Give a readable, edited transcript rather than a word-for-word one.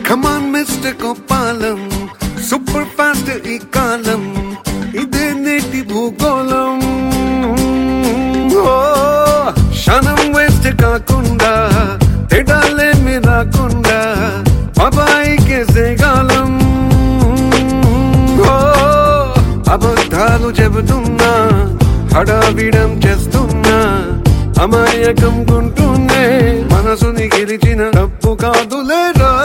కమాన్ mister Gopalam, super fast ఈ కాలం, ఇదే నేటి భూగోళం. క్షణం వేస్ట్ కాకుండా, తేడాలేమి రాకుండా, బాబాయికే సేగాలం. అబద్ధాలు చెబుతున్నా, హడావిడం చేస్తున్నా, అమాయకం గుంటూనే మనసుని గెలిచిన తప్పు కాదులేరా.